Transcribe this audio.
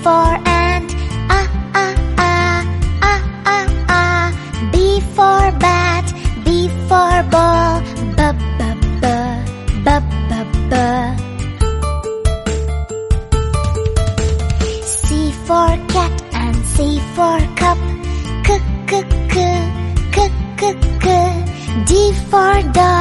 for ant, ah ah ah, ah ah ah. B for bat, B for ball, b b b, b b b. C for cat and C for cup, k k k, k k k. D for dog.